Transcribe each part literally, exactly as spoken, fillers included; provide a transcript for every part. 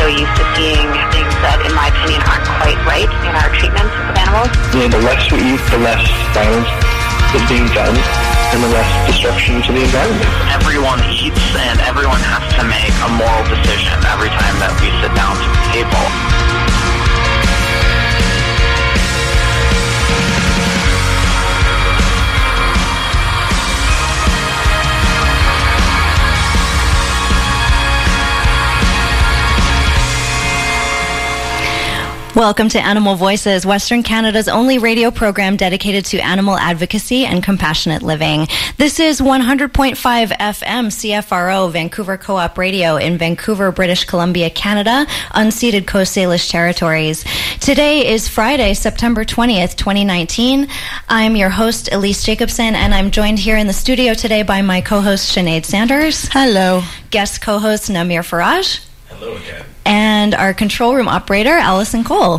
so used to seeing things that, in my opinion, aren't quite right in our treatment of animals. You know, the less we eat, the less violence is being done, and the less destruction to the environment. Everyone eats, and everyone has to make a moral decision every time that we sit down to the table. Welcome to Animal Voices, Western Canada's only radio program dedicated to animal advocacy and compassionate living. This is one hundred point five F M C F R O, Vancouver Co-op Radio in Vancouver, British Columbia, Canada, unceded Coast Salish territories. Today is Friday, September twentieth, twenty nineteen. I'm your host, Elise Jacobson, and I'm joined here in the studio today by my co-host, Sinead Sanders. Hello. Guest co-host, Namir Faraj. Hello again. And our control room operator, Allison Cole.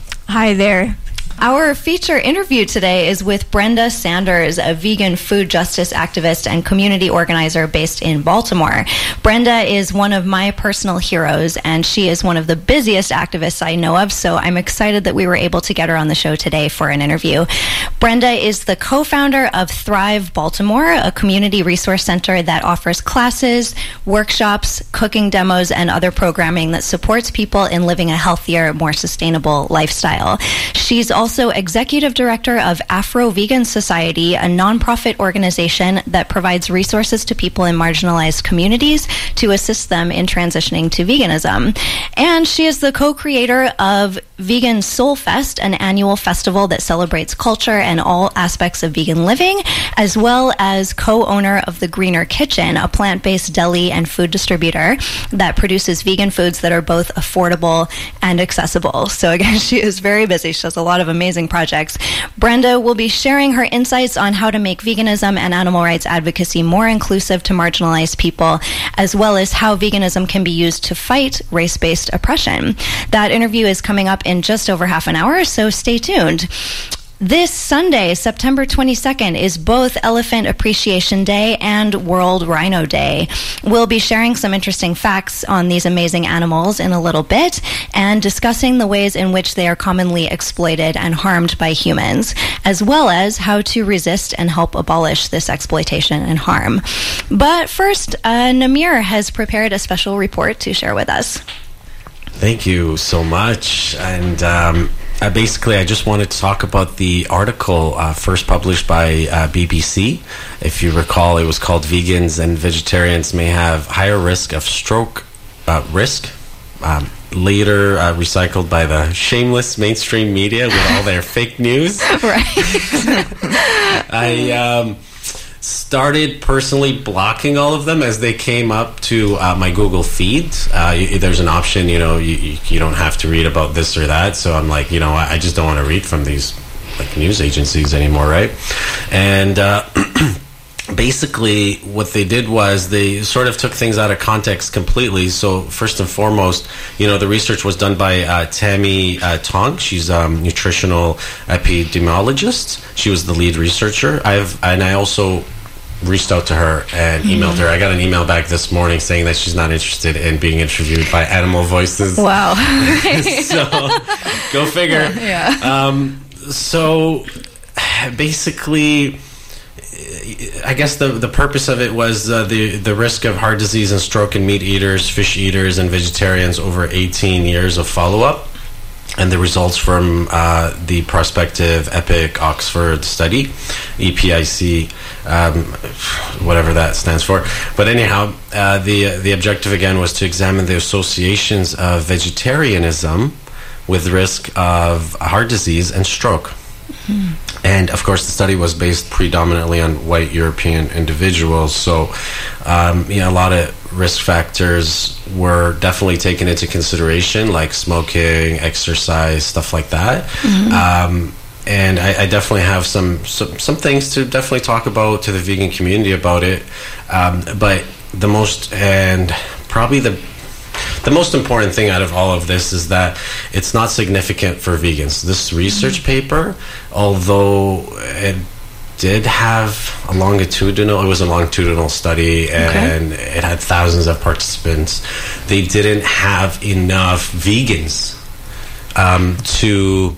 Hi there. Our feature interview today is with Brenda Sanders, a vegan food justice activist and community organizer based in Baltimore. Brenda is one of my personal heroes, and she is one of the busiest activists I know of, so I'm excited that we were able to get her on the show today for an interview. Brenda is the co-founder of Thrive Baltimore, a community resource center that offers classes, workshops, cooking demos, and other programming that supports people in living a healthier, more sustainable lifestyle. She's also also executive director of Afro Vegan Society, a nonprofit organization that provides resources to people in marginalized communities to assist them in transitioning to veganism. And she is the co-creator of Vegan Soul Fest, an annual festival that celebrates culture and all aspects of vegan living, as well as co-owner of The Greener Kitchen, a plant-based deli and food distributor that produces vegan foods that are both affordable and accessible. So again, she is very busy. She has a lot of amazing projects. Brenda will be sharing her insights on how to make veganism and animal rights advocacy more inclusive to marginalized people, as well as how veganism can be used to fight race-based oppression. That interview is coming up in just over half an hour, so stay tuned. This Sunday, September twenty-second, is both Elephant Appreciation Day and World Rhino Day. We'll be sharing some interesting facts on these amazing animals in a little bit and discussing the ways in which they are commonly exploited and harmed by humans, as well as how to resist and help abolish this exploitation and harm. But first, uh, Namir has prepared a special report to share with us. Thank you so much. And um, uh, basically, I just wanted to talk about the article uh, first published by uh, B B C. If you recall, it was called Vegans and Vegetarians May Have Higher Risk of Stroke uh, Risk. Um, later uh, recycled by the shameless mainstream media with all their fake news. Right. I... Um, started personally blocking all of them as they came up to uh, my Google feed. Uh, you, there's an option, you know, you, you don't have to read about this or that. So I'm like, you know, I, I just don't want to read from these like news agencies anymore, right? And uh, basically what they did was they sort of took things out of context completely. So first and foremost, you know, the research was done by uh, Tammy uh, Tong. She's a um, nutritional epidemiologist. She was the lead researcher. I've and I also reached out to her and emailed her. I got an email back this morning saying that she's not interested in being interviewed by Animal Voices. Wow. So go figure. Yeah. Um, so basically, I guess the the purpose of it was uh, the the risk of heart disease and stroke in meat eaters, fish eaters, and vegetarians over eighteen years of follow-up, and the results from uh, the prospective EPIC Oxford study, E P I C, um, whatever that stands for. But anyhow, uh, the the objective again was to examine the associations of vegetarianism with risk of heart disease and stroke. Mm-hmm. And of course, the study was based predominantly on white European individuals. So, um, you know, a lot of risk factors were definitely taken into consideration, like smoking, exercise, stuff like that. Mm-hmm. Um, and I, I definitely have some, some some things to definitely talk about to the vegan community about it. Um, but the most and probably the The most important thing out of all of this is that it's not significant for vegans. This research paper, although it did have a longitudinal, it was a longitudinal study, and okay. it had thousands of participants. They didn't have enough vegans um, to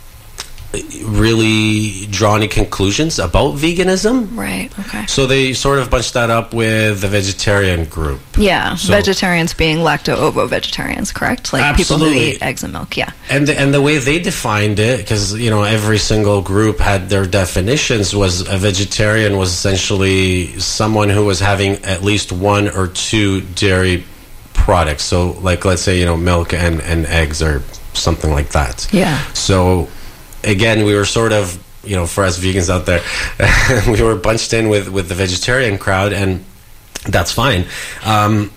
really draw any conclusions about veganism. Right, okay. So they sort of bunched that up with the vegetarian group. Yeah, so, vegetarians being lacto-ovo-vegetarians, correct? Like absolutely. People who eat eggs and milk, yeah. And the, and the way they defined it, because, you know, every single group had their definitions, was a vegetarian was essentially someone who was having at least one or two dairy products. So, like, let's say, you know, milk and, and eggs or something like that. Yeah. So again, we were sort of, you know, for us vegans out there, we were bunched in with, with the vegetarian crowd, and that's fine. Um,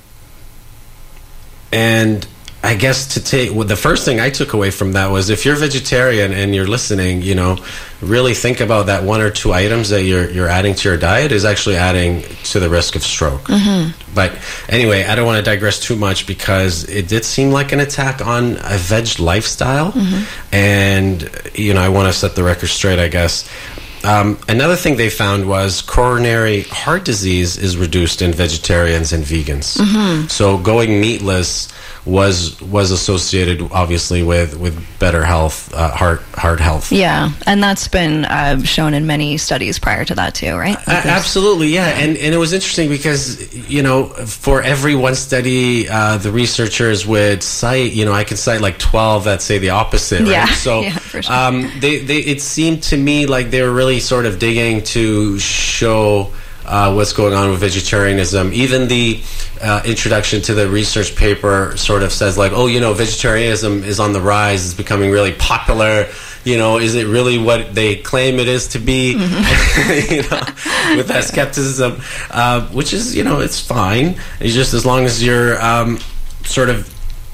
and I guess to take, well, the first thing I took away from that was, if you're vegetarian and you're listening, you know, really think about that one or two items that you're you're adding to your diet is actually adding to the risk of stroke. Mm-hmm. But anyway, I don't want to digress too much, because it did seem like an attack on a veg lifestyle. Mm-hmm. And, you know, I want to set the record straight, I guess. Um, another thing they found was coronary heart disease is reduced in vegetarians and vegans. Mm-hmm. So going meatless was was associated, obviously, with, with better health, uh, heart heart health. Yeah, and that's been uh, shown in many studies prior to that too, right? Uh, absolutely, yeah. And and it was interesting because, you know, for every one study, uh, the researchers would cite, you know, I could cite like twelve that say the opposite, right? Yeah, so yeah, for sure. um, they, they, it seemed to me like they were really sort of digging to show Uh, what's going on with vegetarianism. Even the uh, introduction to the research paper sort of says, like, oh, you know, vegetarianism is on the rise, it's becoming really popular. You know, is it really what they claim it is to be? Mm-hmm. You know, with that skepticism, uh, which is, you know, it's fine. It's just as long as you're um, sort of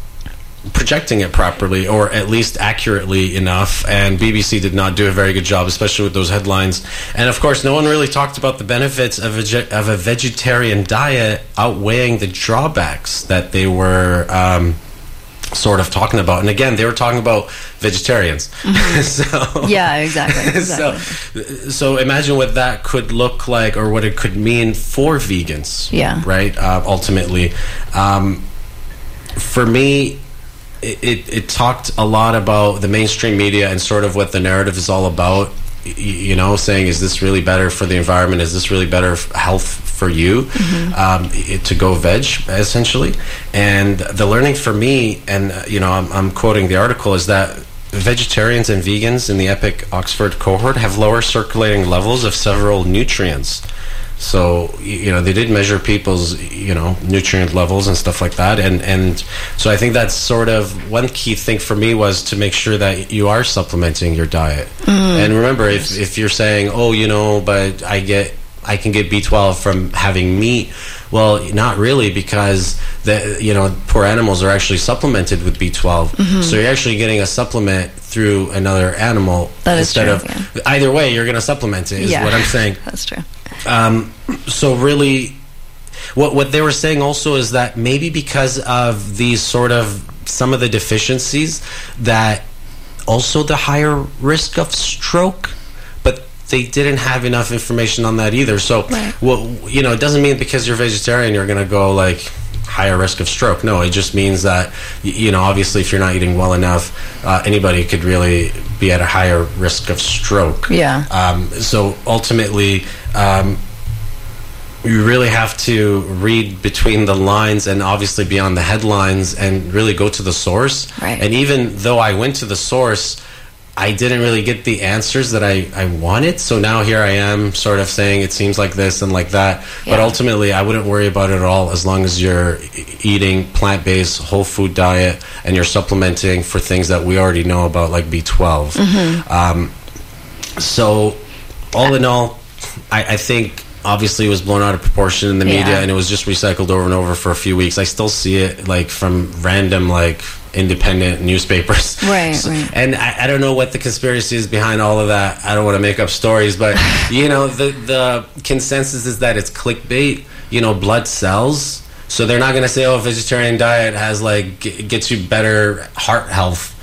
projecting it properly, or at least accurately enough. And B B C did not do a very good job, especially with those headlines. And of course, no one really talked about the benefits of a, of a vegetarian diet outweighing the drawbacks that they were um, sort of talking about. And again, they were talking about vegetarians. Mm-hmm. so yeah, exactly. exactly. So, so imagine what that could look like, or what it could mean for vegans. Yeah. Right. Uh, ultimately, um, for me, It, it, it talked a lot about the mainstream media and sort of what the narrative is all about, you know, saying, is this really better for the environment? Is this really better health for you? Mm-hmm. um, it, to go veg, essentially. And the learning for me, and, you know, I'm, I'm quoting the article, is that vegetarians and vegans in the EPIC Oxford cohort have lower circulating levels of several nutrients. So, you know, they did measure people's, you know, nutrient levels and stuff like that. And, and so I think that's sort of one key thing for me, was to make sure that you are supplementing your diet. Mm. And remember, if, if you're saying, oh, you know, but I get, I can get B twelve from having meat. Well, not really, because the, you know, poor animals are actually supplemented with B twelve. Mm-hmm. So you're actually getting a supplement through another animal. That is instead true, of yeah. Either way, you're going to supplement it, is yeah. what I'm saying. That's true. Um, so really, what what they were saying also is that maybe because of these sort of, some of the deficiencies, that also the higher risk of stroke, but they didn't have enough information on that either. So, right. well, you know, it doesn't mean because you're vegetarian you're going to go like higher risk of stroke. No, it just means that, you know, obviously if you're not eating well enough, uh, anybody could really be at a higher risk of stroke. Yeah. Um, so ultimately, um, you really have to read between the lines, and obviously beyond the headlines, and really go to the source. Right. And even though I went to the source, I didn't really get the answers that I, I wanted. So now here I am sort of saying it seems like this and like that. Yeah. But ultimately, I wouldn't worry about it at all, as long as you're eating plant-based, whole food diet, and you're supplementing for things that we already know about, like B twelve. Mm-hmm. Um, so all in all, I, I think obviously it was blown out of proportion in the media, yeah. and it was just recycled over and over for a few weeks. I still see it like from random like independent newspapers. Right, so, right. And I, I don't know what the conspiracy is behind all of that. I don't want to make up stories, but you know, the the consensus is that it's clickbait. You know, blood sells. So they're not going to say, oh, a vegetarian diet has like g- gets you better heart health.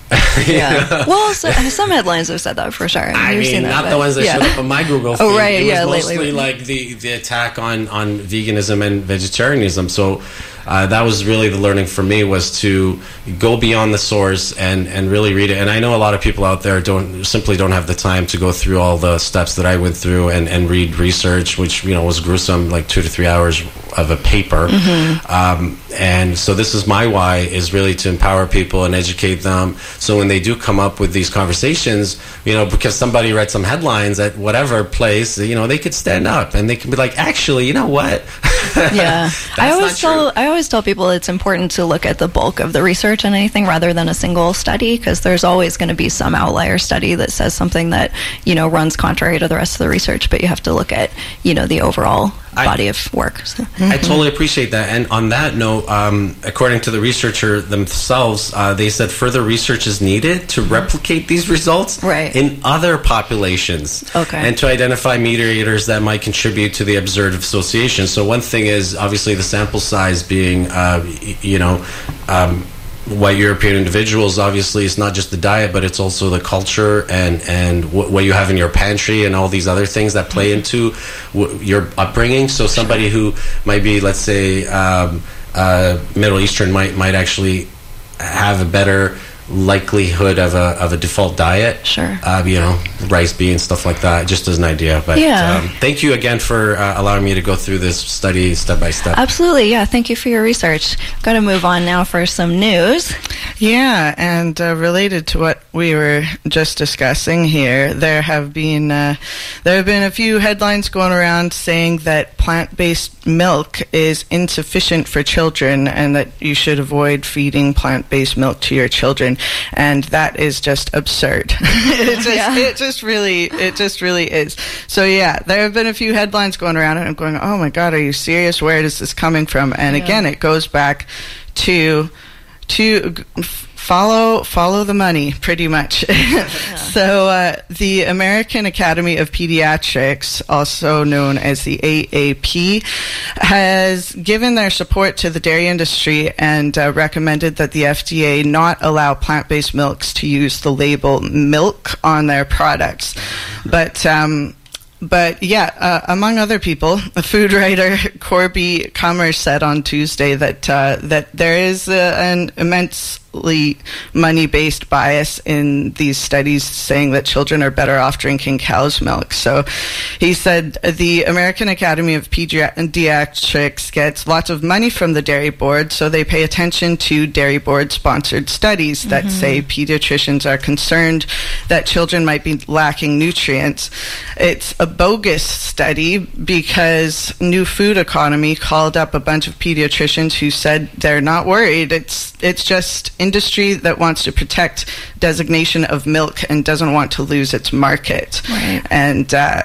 Yeah. Well, so, some headlines have said that for sure. I You've mean, seen not that, the ones that yeah. showed up on my Google feed. Oh, right, it was yeah, mostly lately. like the, the attack on, on veganism and vegetarianism. So uh, that was really the learning for me, was to go beyond the source and, and really read it. And I know a lot of people out there don't simply don't have the time to go through all the steps that I went through and, and read research, which, you know, was gruesome, like two to three hours of a paper. Mm-hmm. Um, and so this is my why, is really to empower people and educate them. So when they do come up with these conversations, you know, because somebody read some headlines at whatever place, you know, they could stand up and they can be like, actually, you know what? Yeah. I always not tell true. I always tell people it's important to look at the bulk of the research on anything rather than a single study, because there's always going to be some outlier study that says something that, you know, runs contrary to the rest of the research, but you have to look at, you know, the overall I, body of work. So. I totally appreciate that. And on that note, um, according to the researcher themselves, uh, they said further research is needed to replicate these results Right. in other populations. Okay. And to identify mediators that might contribute to the observed association. So one thing is obviously the sample size being, uh, y- you know, um, white European individuals. Obviously, it's not just the diet, but it's also the culture and and wh- what you have in your pantry and all these other things that play into w- your upbringing. So somebody who might be, let's say, um, uh, Middle Eastern might might actually have a better likelihood of a of a default diet. Sure. Uh, you know, rice, beans, stuff like that. Just as an idea. But Yeah. um, thank you again for uh, allowing me to go through this study step by step. Absolutely. Yeah. Thank you for your research. Got to move on now for some news. Yeah, and uh, related to what we were just discussing here, there have been uh, there have been a few headlines going around saying that plant-based milk is insufficient for children and that you should avoid feeding plant-based milk to your children, and that is just absurd. it just Yeah. it just really it just really is. So yeah, there have been a few headlines going around, and I'm going, oh my God, are you serious? Where is this coming from? And Yeah. again, it goes back to to g- f- follow follow the money, pretty much. So uh, the American Academy of Pediatrics, also known as the A A P, has given their support to the dairy industry and uh, recommended that the F D A not allow plant-based milks to use the label milk on their products. But um, But yeah, uh, among other people, food writer Corby Kummer said on Tuesday that uh, that there is uh, an immensely money-based bias in these studies saying that children are better off drinking cow's milk. So he said the American Academy of Pediatrics gets lots of money from the Dairy Board, so they pay attention to Dairy Board-sponsored studies that mm-hmm. say pediatricians are concerned that children might be lacking nutrients. It's a bogus study because New Food Economy called up a bunch of pediatricians who said they're not worried. It's it's just industry that wants to protect designation of milk and doesn't want to lose its market. Right. And uh,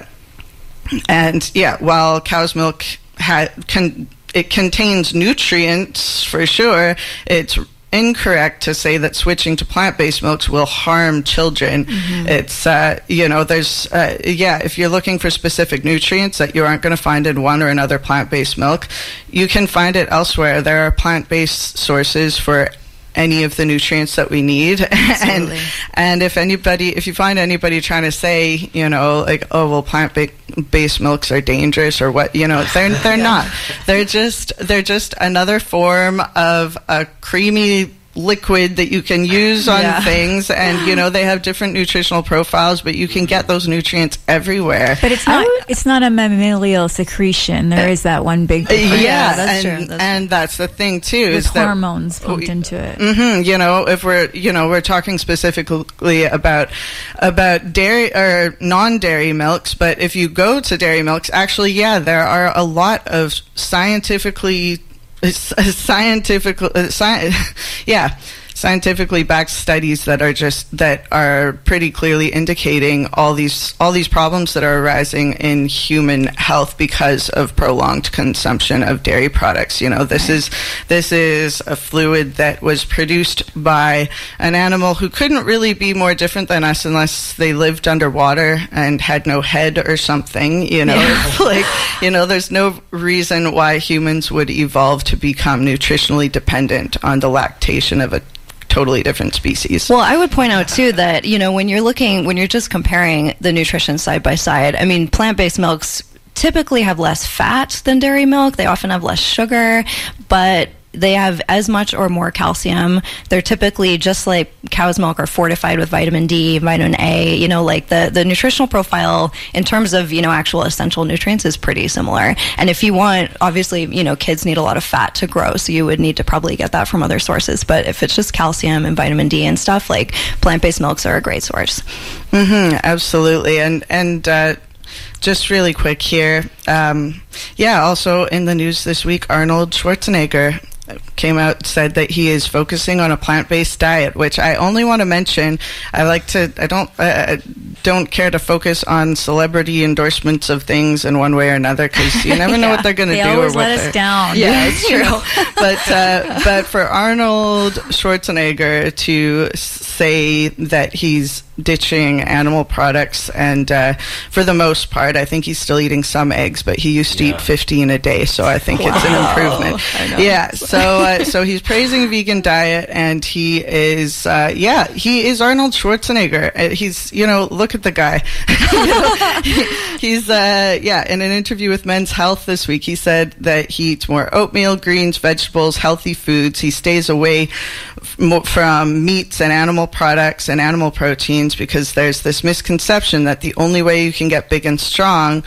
and yeah, while cow's milk ha- can it contains nutrients for sure, it's incorrect to say that switching to plant-based milks will harm children. Mm-hmm. It's, uh, you know, there's, uh, yeah, if you're looking for specific nutrients that you aren't going to find in one or another plant-based milk, you can find it elsewhere. There are plant-based sources for any of the nutrients that we need. and and if anybody, if you find anybody trying to say, you know, like, oh, well, plant-based milks are dangerous or what, you know, they're they're yeah. not. They're just they're just another form of a creamy liquid that you can use on yeah. things, and you know they have different nutritional profiles, but you can get those nutrients everywhere. But it's not would, it's not a mammalian secretion. There uh, is that one big difference. Yeah, yeah, that's and, true. That's and true. that's the thing too. There's is hormones that, pumped into it. Mm-hmm, you know, if we're you know we're talking specifically about about dairy or non-dairy milks, but if you go to dairy milks, actually, yeah, there are a lot of scientifically. Scientific, uh, sci- yeah, scientifically backed studies that are just that are pretty clearly indicating all these all these problems that are arising in human health because of prolonged consumption of dairy products. You know, this is this is a fluid that was produced by an animal who couldn't really be more different than us unless they lived underwater and had no head or something. You know, Yeah. It's like, you know, there's no reason why humans would evolve to become nutritionally dependent on the lactation of a totally different species. Well, I would point out too that, you know, when you're looking, when you're just comparing the nutrition side by side, I mean, plant-based milks typically have less fat than dairy milk. They often have less sugar, but they have as much or more calcium. They're typically, just like cow's milk, are fortified with vitamin D, vitamin A. You know, like the, the nutritional profile in terms of, you know, actual essential nutrients is pretty similar. And if you want, obviously, you know, kids need a lot of fat to grow, so you would need to probably get that from other sources. But if it's just calcium and vitamin D and stuff, like plant-based milks are a great source. Mm-hmm, absolutely. And, and, uh, just really quick here. Um, yeah, also in the news this week, Arnold Schwarzenegger came out and said that he is focusing on a plant-based diet, which I only want to mention. I like to, I don't, uh, don't care to focus on celebrity endorsements of things in one way or another, because you never yeah, know what they're going to do. They always or what let us down. Yeah, it's true. but uh, but for Arnold Schwarzenegger to say that he's ditching animal products, and uh, for the most part, I think he's still eating some eggs, but he used to yeah. eat fifteen a day, so I think wow. it's an improvement. Yeah, so uh, so he's praising vegan diet, and he is uh, yeah he is Arnold Schwarzenegger. Uh, he's you know look at the guy. you know, he, he's uh, yeah in an interview with Men's Health this week, he said that he eats more oatmeal, greens, vegetables, healthy foods. He stays away f- from meats and animal products and animal proteins, because there's this misconception that the only way you can get big and strong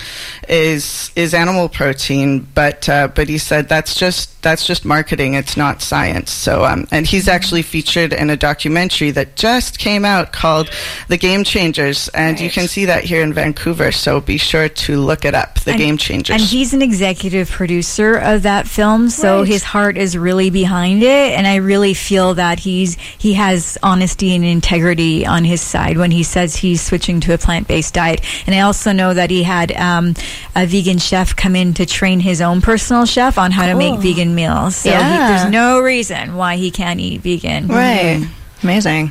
is is animal protein. But uh, but he said that's just that's just marketing. It's not science. So um, and he's actually featured in a documentary that just came out called The Game Changers, and right. you can see that here in Vancouver. So be sure to look it up. The and, Game Changers. And he's an executive producer of that film, so right. his heart is really behind it. And I really feel that he's he has honesty and integrity on his side when he says he's switching to a plant-based diet. And I also know that he had um, a vegan chef come in to train his own personal chef on how cool. to make vegan meals. So yeah. he, there's no reason why he can't eat vegan. Right. Mm-hmm. Amazing.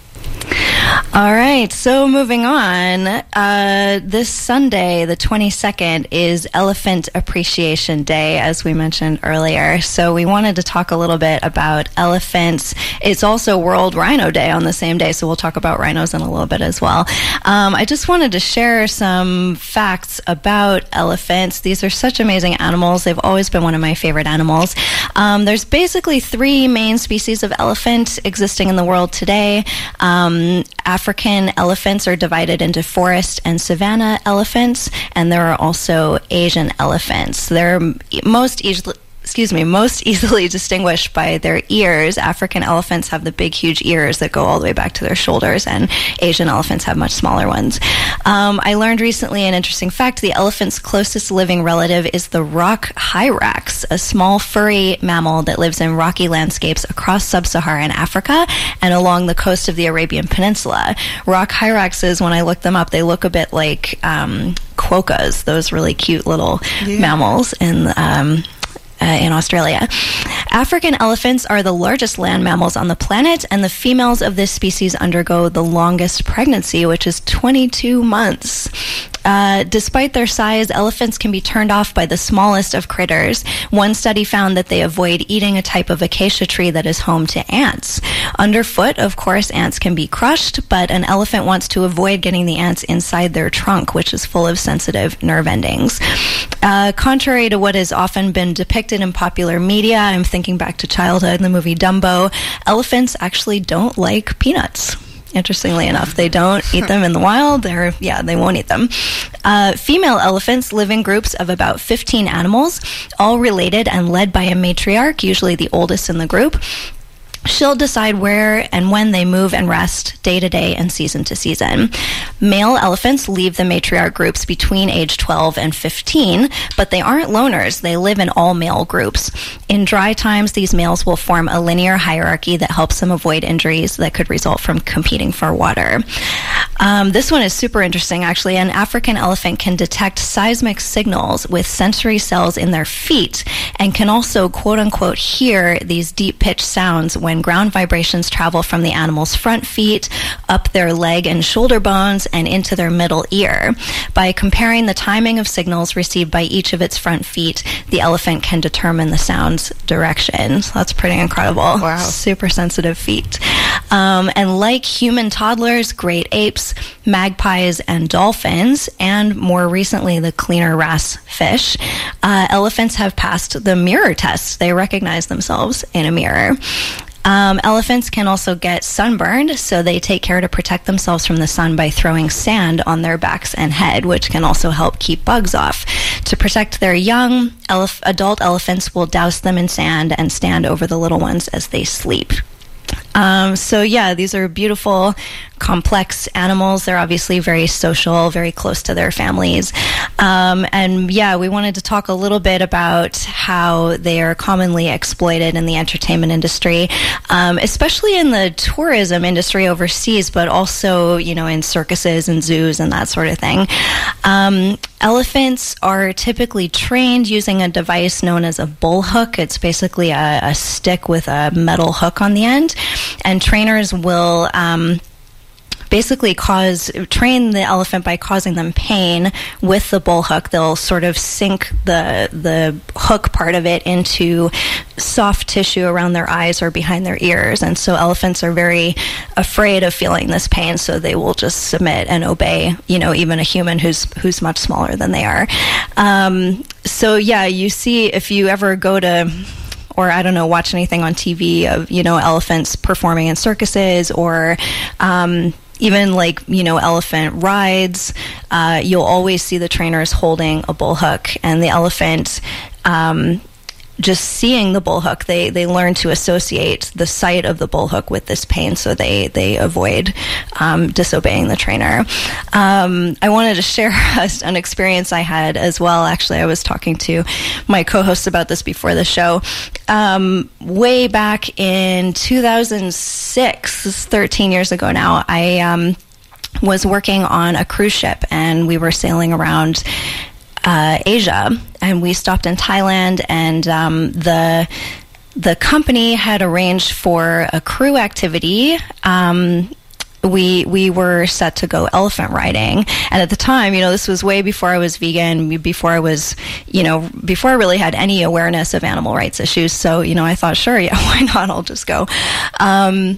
All right, so moving on, uh, this Sunday, the twenty-second, is Elephant Appreciation Day, as we mentioned earlier. So we wanted to talk a little bit about elephants. It's also World Rhino Day on the same day, so we'll talk about rhinos in a little bit as well. Um, I just wanted to share some facts about elephants. These are such amazing animals. They've always been one of my favorite animals. Um, there's basically three main species of elephant existing in the world today. Um, African elephants are divided into forest and savanna elephants, and there are also Asian elephants. They're most easily Excuse me, most easily distinguished by their ears. African elephants have the big, huge ears that go all the way back to their shoulders, and Asian elephants have much smaller ones. Um, I learned recently an interesting fact. The elephant's closest living relative is the rock hyrax, a small furry mammal that lives in rocky landscapes across sub-Saharan Africa and along the coast of the Arabian Peninsula. Rock hyraxes, when I looked them up, they look a bit like um, quokkas, those really cute little yeah. mammals in um Uh, in Australia. African elephants are the largest land mammals on the planet, and the females of this species undergo the longest pregnancy, which is twenty-two months. Uh, despite their size, elephants can be turned off by the smallest of critters. One study found that they avoid eating a type of acacia tree that is home to ants. Underfoot, of course, ants can be crushed, but an elephant wants to avoid getting the ants inside their trunk, which is full of sensitive nerve endings. Uh, contrary to what has often been depicted in popular media, I'm thinking back to childhood in the movie Dumbo, elephants actually don't like peanuts. Interestingly enough, they don't eat them in the wild. They're, yeah, they won't eat them. Uh, female elephants live in groups of about fifteen animals, all related and led by a matriarch, usually the oldest in the group. She'll decide where and when they move and rest day to day and season to season. Male elephants leave the matriarch groups between age twelve and fifteen, but they aren't loners. They live in all male groups. In dry times, these males will form a linear hierarchy that helps them avoid injuries that could result from competing for water. Um, this one is super interesting, actually. An African elephant can detect seismic signals with sensory cells in their feet and can also, quote-unquote, hear these deep-pitched sounds when when ground vibrations travel from the animal's front feet, up their leg and shoulder bones, and into their middle ear. By comparing the timing of signals received by each of its front feet, the elephant can determine the sound's direction. So that's pretty incredible. Wow. Super sensitive feet. Um, and like human toddlers, great apes, magpies, and dolphins, and more recently the cleaner wrasse fish, uh, elephants have passed the mirror test. They recognize themselves in a mirror. Um, elephants can also get sunburned, so they take care to protect themselves from the sun by throwing sand on their backs and head, which can also help keep bugs off. To protect their young, elef- adult elephants will douse them in sand and stand over the little ones as they sleep. Um, so yeah, these are beautiful, complex animals. They're obviously very social, very close to their families. Um, and yeah, we wanted to talk a little bit about how they are commonly exploited in the entertainment industry, um, especially in the tourism industry overseas, but also, you know, in circuses and zoos and that sort of thing. Um, elephants are typically trained using a device known as a bull hook. It's basically a, a stick with a metal hook on the end. And trainers will um, basically cause train the elephant by causing them pain with the bull hook. They'll sort of sink the the hook part of it into soft tissue around their eyes or behind their ears. And so elephants are very afraid of feeling this pain, so they will just submit and obey, you know, even a human who's who's much smaller than they are. Um, so yeah, you see, if you ever go to, or I don't know, watch anything on T V of, you know, elephants performing in circuses, or um, even like, you know, elephant rides, uh, you'll always see the trainers holding a bull hook, and the elephant, um, just seeing the bull hook, they, they learn to associate the sight of the bull hook with this pain, so they, they avoid um, disobeying the trainer. Um, I wanted to share an experience I had as well. Actually, I was talking to my co-hosts about this before the show. Um, way back in two thousand six, this is thirteen years ago now, I um, was working on a cruise ship, and we were sailing around Uh, Asia, and we stopped in Thailand, and um, the the company had arranged for a crew activity. Um, we we were set to go elephant riding, and at the time, you know, this was way before I was vegan, before I was, you know, before I really had any awareness of animal rights issues. So, you know, I thought, sure, yeah, why not? I'll just go. Um,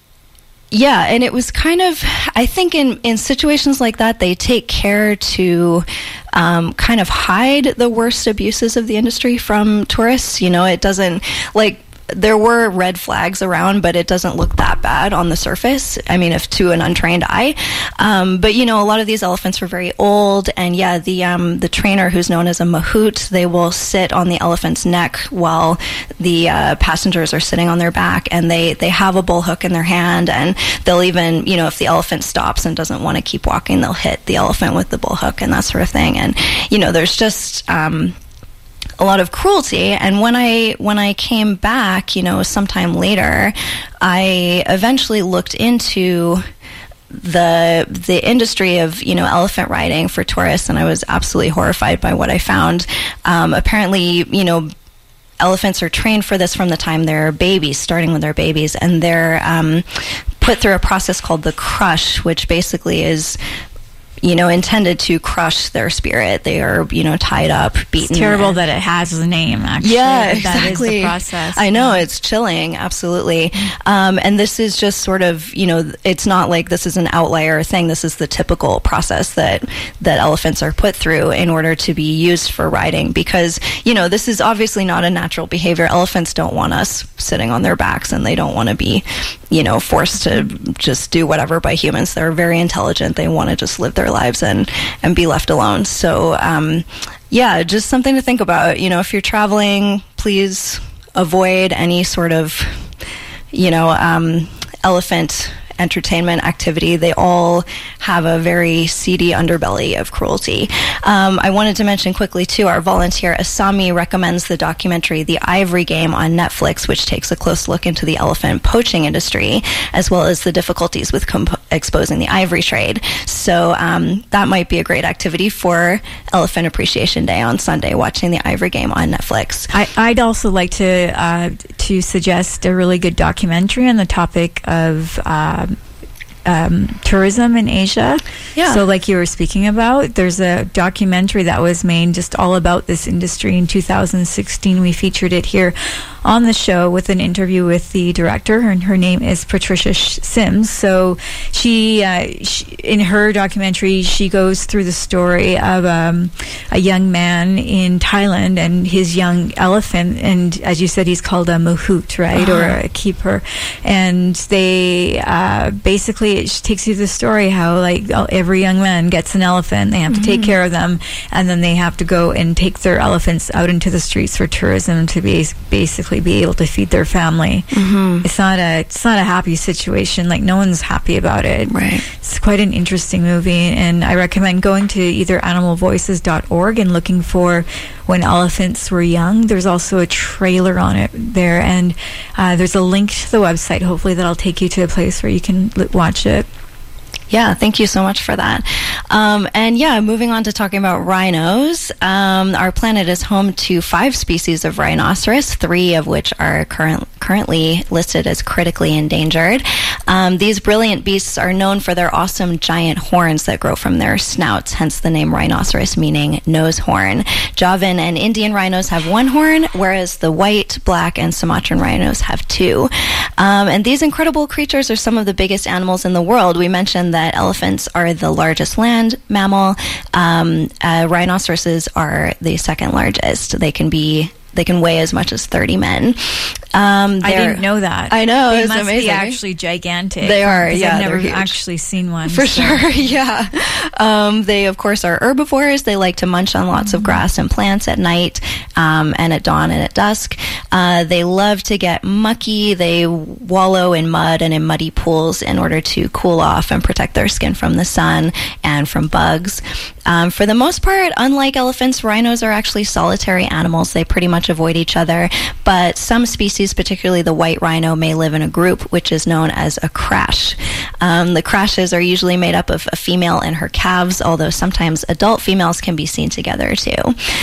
Yeah, and it was kind of, I think in, in situations like that, they take care to um, kind of hide the worst abuses of the industry from tourists. You know, it doesn't, like, there were red flags around, but it doesn't look that bad on the surface. I mean, if to an untrained eye. Um, but, you know, a lot of these elephants were very old. And, yeah, the um, the trainer, who's known as a mahout, they will sit on the elephant's neck while the uh, passengers are sitting on their back. And they, they have a bull hook in their hand. And they'll even, you know, if the elephant stops and doesn't want to keep walking, they'll hit the elephant with the bull hook and that sort of thing. And, you know, there's just Um, a lot of cruelty. And when I when I came back, you know, sometime later, I eventually looked into the the industry of, you know, elephant riding for tourists, and I was absolutely horrified by what I found. Um, apparently, you know, elephants are trained for this from the time they're babies, starting with their babies, and they're um, put through a process called the crush, which basically is, you know, intended to crush their spirit. They are, you know, tied up, beaten. It's terrible that it has a name, actually. Yeah, exactly. That is the process. I know, it's chilling, absolutely. Um, and this is just sort of, you know, it's not like this is an outlier thing. This is the typical process that, that elephants are put through in order to be used for riding, because, you know, this is obviously not a natural behavior. Elephants don't want us sitting on their backs, and they don't want to be, you know, forced to just do whatever by humans. They're very intelligent. They want to just live their lives and and be left alone. So um yeah, just something to think about. You know, if you're traveling, please avoid any sort of, you know, um elephant entertainment activity. They all have a very seedy underbelly of cruelty. Um, I wanted to mention quickly, too, our volunteer Asami recommends the documentary The Ivory Game on Netflix, which takes a close look into the elephant poaching industry, as well as the difficulties with comp- exposing the ivory trade. So um, that might be a great activity for Elephant Appreciation Day on Sunday, watching The Ivory Game on Netflix. I, I'd also like to uh, to suggest a really good documentary on the topic of uh, um, tourism in Asia. Yeah. So like you were speaking about, there's a documentary that was made just all about this industry in two thousand sixteen. We featured it here on the show with an interview with the director, and her name is Patricia Sims. So she, uh, she in her documentary, she goes through the story of um, a young man in Thailand and his young elephant, and as you said, he's called a mahout, right, uh-huh. or a keeper. And they uh, basically, it takes you to the story how like every young man gets an elephant, they have to mm-hmm. take care of them, and then they have to go and take their elephants out into the streets for tourism to be basically be able to feed their family. Mm-hmm. It's not a it's not a happy situation. Like no one's happy about it. Right. It's quite an interesting movie, and I recommend going to either animal voices dot org and looking for When Elephants Were Young. There's also a trailer on it there, and uh, there's a link to the website, hopefully, that'll take you to a place where you can l- watch it. Yeah, thank you so much for that. Um, and yeah, moving on to talking about rhinos. Um, our planet is home to five species of rhinoceros, three of which are current, currently listed as critically endangered. Um, these brilliant beasts are known for their awesome giant horns that grow from their snouts, hence the name rhinoceros, meaning nose horn. Javan and Indian rhinos have one horn, whereas the white, black, and Sumatran rhinos have two. Um, and these incredible creatures are some of the biggest animals in the world. We mentioned that elephants are the largest land mammal. Um, uh, rhinoceroses are the second largest. They can be They can weigh as much as thirty men. Um, I didn't know that. I know. They it's must amazing. be actually gigantic. They are, yeah. I've never they're huge. actually seen one. For so. sure, yeah. Um, they, of course, are herbivores. They like to munch on lots mm-hmm. of grass and plants at night um, and at dawn and at dusk. Uh, they love to get mucky. They wallow in mud and in muddy pools in order to cool off and protect their skin from the sun and from bugs. Um, for the most part, unlike elephants, rhinos are actually solitary animals. They pretty much avoid each other, but some species, particularly the white rhino, may live in a group, which is known as a crash. Um, the crashes are usually made up of a female and her calves, although sometimes adult females can be seen together too.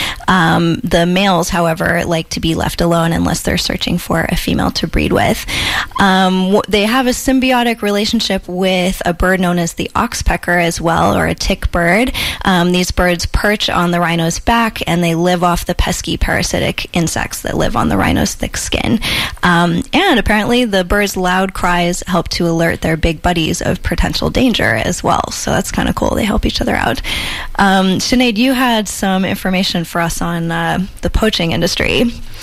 Um, the males, however, like to be left alone unless they're searching for a female to breed with. Um, they have a symbiotic relationship with a bird known as the oxpecker as well, or a tick bird. Um, these birds perch on the rhino's back, and they live off the pesky parasitic insects that live on the rhino's thick skin. Um, and apparently the birds' loud cries help to alert their big buddies of potential danger as well. So that's kind of cool. They help each other out. Um, Sinead, you had some information for us on uh, the poaching industry.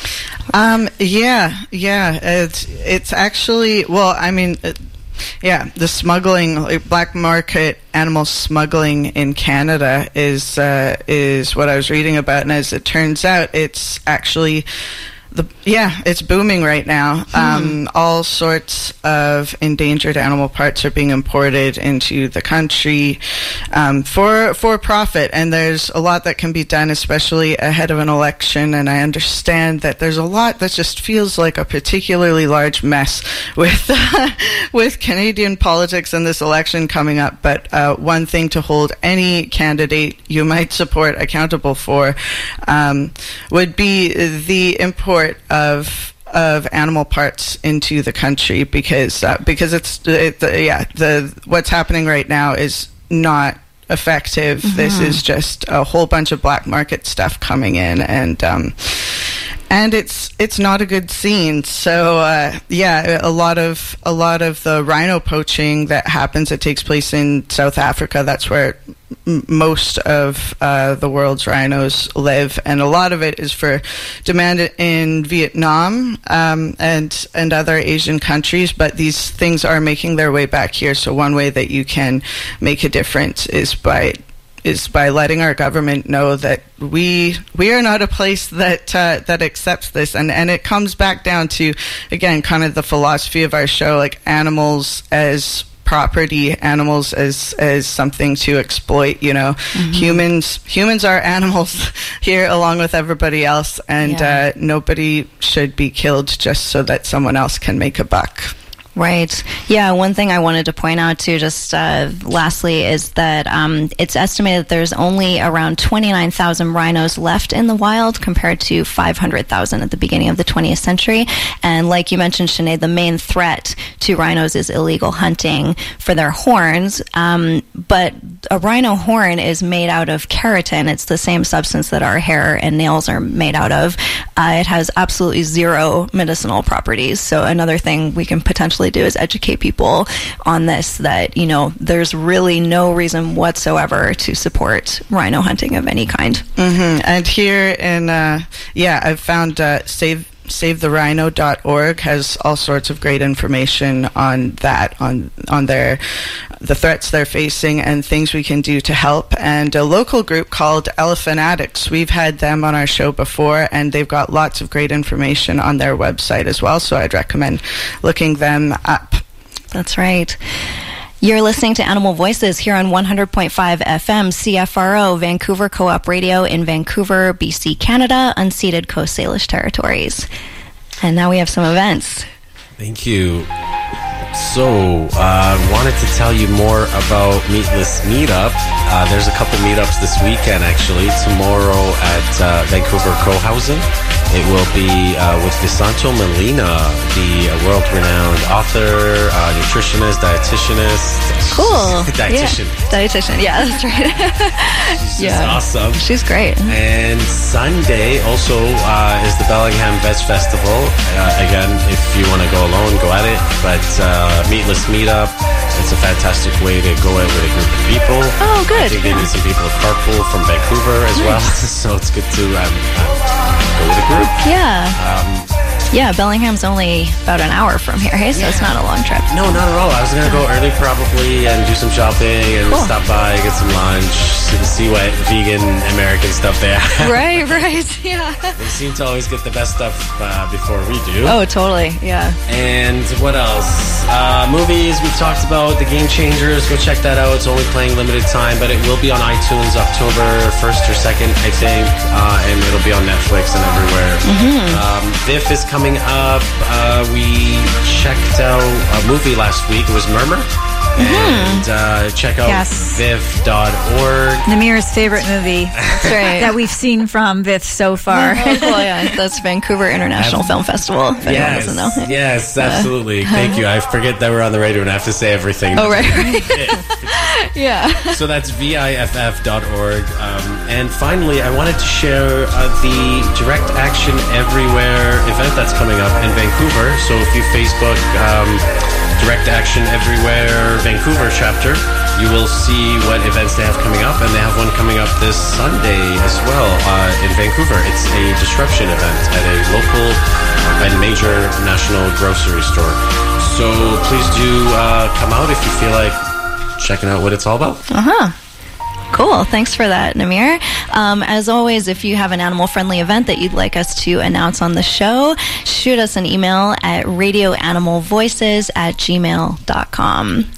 Um, yeah, yeah. It's, it's actually, well, I mean... It, Yeah, the smuggling, like black market animal smuggling in Canada is uh, is what I was reading about, and as it turns out, it's actually the yeah, it's booming right now. Hmm. Um, all sorts of endangered animal parts are being imported into the country um, for for profit, and there's a lot that can be done, especially ahead of an election. And I understand that there's a lot that just feels like a particularly large mess with uh, with Canadian politics and this election coming up. But uh, one thing to hold any candidate you might support accountable for um, would be the import of of animal parts into the country, because uh, because it's it, the, yeah the what's happening right now is not effective. Mm-hmm. This is just a whole bunch of black market stuff coming in, and um, and it's it's not a good scene. So uh, yeah, a lot of a lot of the rhino poaching that happens, it takes place in South Africa. That's where m- most of uh, the world's rhinos live, and a lot of it is for demand in Vietnam um, and and other Asian countries. But these things are making their way back here. So one way that you can make a difference is by is by letting our government know that we we are not a place that uh, that accepts this, and and it comes back down to, again, kind of the philosophy of our show, like animals as property, animals as as something to exploit. You know, mm-hmm. humans humans are animals here along with everybody else, and yeah. uh, nobody should be killed just so that someone else can make a buck. Right. Yeah, one thing I wanted to point out too, just uh, lastly, is that um, it's estimated that there's only around twenty-nine thousand rhinos left in the wild compared to five hundred thousand at the beginning of the twentieth century. And like you mentioned, Sinead, the main threat to rhinos is illegal hunting for their horns. Um, but a rhino horn is made out of keratin. It's the same substance that our hair and nails are made out of. Uh, it has absolutely zero medicinal properties. So another thing we can potentially do is educate people on this, that, you know, there's really no reason whatsoever to support rhino hunting of any kind. Mm-hmm. And here in, uh, yeah, I've found uh, Save save the rhino dot org has all sorts of great information on that, on on their the threats they're facing and things we can do to help. And a local group called Elephant Addicts, we've had them on our show before, and they've got lots of great information on their website as well, so I'd recommend looking them up. That's right. You're listening to Animal Voices here on one hundred point five F M C F R O, Vancouver Co-op Radio in Vancouver, B C, Canada, unceded Coast Salish territories. And now we have some events. Thank you. So, I uh, wanted to tell you more about Meatless Meetup. Uh, there's a couple meetups this weekend, actually. Tomorrow at uh, Vancouver Cohausen. It will be uh, with Visanto Molina, the uh, world-renowned author, uh, nutritionist, dietitianist. Cool. Dietitian. Yeah. Dietitian, yeah, that's right. She's yeah. just awesome. She's great. And Sunday also uh, is the Bellingham Veg Festival. Uh, again, if you want to go alone, go at it. But uh, Meatless Meetup, it's a fantastic way to go out with a group of people. Oh, good. I think they need some people to carpool from Vancouver as well. So it's good to um, go with a group. Yeah. Um, yeah, Bellingham's only about an hour from here, hey? So yeah. It's not a long trip. No, not at all. I was going to go early probably and do some shopping and cool. stop by, get some lunch, see what vegan American stuff they have. Right, right, yeah. They seem to always get the best stuff uh, before we do. Oh, totally, yeah. And what else? Uh, movies, we've talked about The Game Changers. Go check that out. It's only playing limited time, but it will be on iTunes October first or second, I think, uh, and it'll be on Netflix and everywhere. Mm-hmm. Um, V I F is coming up. Uh, we checked out a movie last week. It was Murmur. Mm-hmm. And uh, check out yes. V I F dot org. Namir's favorite movie That's right. that we've seen from V I F so far. Oh, cool, yeah. That's Vancouver International Film Festival, if anyone Yes, doesn't know. yes, absolutely. Uh, Thank you. I forget that we're on the radio and I have to say everything. Oh, right. right. Yeah. So that's V I F F dot org. Um, and finally, I wanted to share uh, the Direct Action Everywhere event that's coming up in Vancouver. So if you Facebook um, Direct Action Everywhere Vancouver chapter, you will see what events they have coming up, and they have one coming up this Sunday as well uh, in Vancouver. It's a disruption event at a local and major national grocery store. So please do uh, come out if you feel like checking out what it's all about. Uh-huh. Cool. Thanks for that, Namir. Um, as always, if you have an animal-friendly event that you'd like us to announce on the show, shoot us an email at radioanimalvoices at gmail dot com.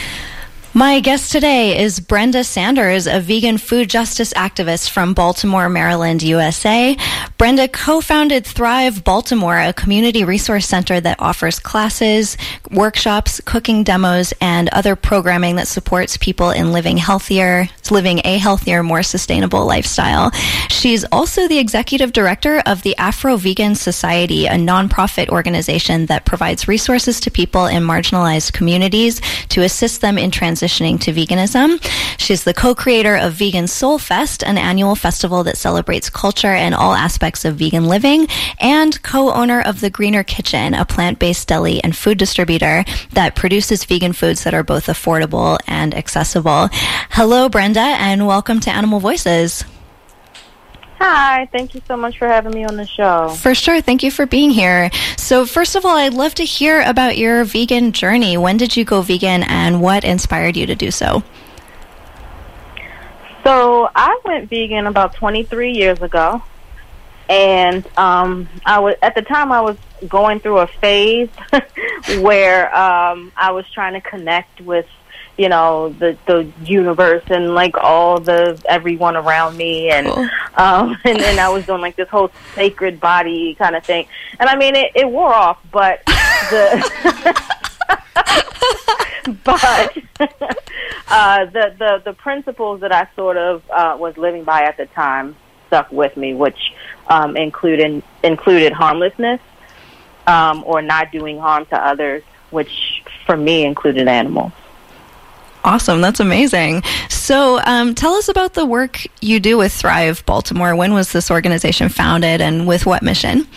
My guest today is Brenda Sanders, a vegan food justice activist from Baltimore, Maryland, U S A. Brenda co-founded Thrive Baltimore, a community resource center that offers classes, workshops, cooking demos, and other programming that supports people in living healthier, living a healthier, more sustainable lifestyle. She's also the executive director of the Afro-Vegan Society, a nonprofit organization that provides resources to people in marginalized communities to assist them in transitioning to veganism. She's the co-creator of Vegan Soul Fest, an annual festival that celebrates culture and all aspects of vegan living, and co-owner of The Greener Kitchen, a plant-based deli and food distributor that produces vegan foods that are both affordable and accessible. Hello, Brenda, and welcome to Animal Voices. Hi, thank you so much for having me on the show. For sure. Thank you for being here. So first of all, I'd love to hear about your vegan journey. When did you go vegan and what inspired you to do so? So I went vegan about twenty-three years ago. And um, I was at the time I was going through a phase where um, I was trying to connect with, you know, the the universe and like all the everyone around me, and cool. um, and then I was doing like this whole sacred body kind of thing, and I mean it, it wore off, but the but uh, the, the the principles that I sort of uh, was living by at the time stuck with me, which um, included included harmlessness um, or not doing harm to others, which for me included animals. Awesome. That's amazing. So um, tell us about the work you do with Thrive Baltimore. When was this organization founded and with what mission?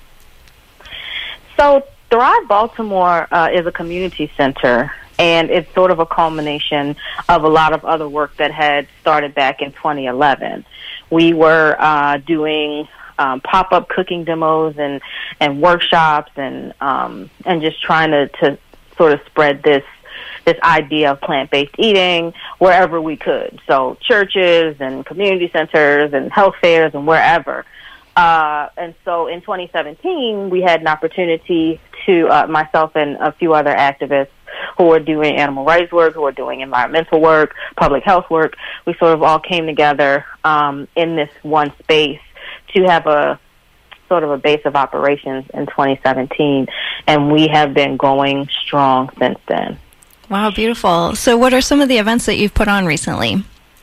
So Thrive Baltimore uh, is a community center, and it's sort of a culmination of a lot of other work that had started back in twenty eleven. We were uh, doing um, pop-up cooking demos and, and workshops and um, and just trying to, to sort of spread this this idea of plant-based eating wherever we could. So churches and community centers and health fairs and wherever. Uh, and so in twenty seventeen, we had an opportunity to, uh, myself and a few other activists who were doing animal rights work, who were doing environmental work, public health work. We sort of all came together um, in this one space to have a sort of a base of operations in twenty seventeen. And we have been going strong since then. Wow, beautiful. So what are some of the events that you've put on recently?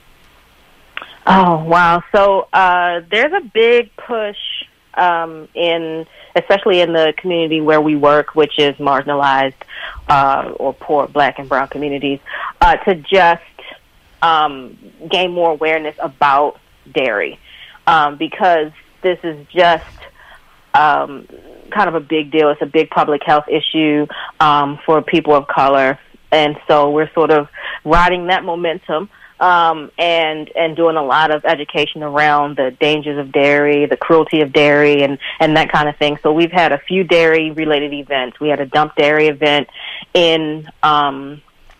Oh, wow. So uh, there's a big push um, in, especially in the community where we work, which is marginalized uh, or poor Black and Brown communities, uh, to just um, gain more awareness about dairy, um, because this is just um, kind of a big deal. It's a big public health issue um, for people of color. And so we're sort of riding that momentum um, and and doing a lot of education around the dangers of dairy, the cruelty of dairy, and, and that kind of thing. So we've had a few dairy-related events. We had a dump dairy event in um,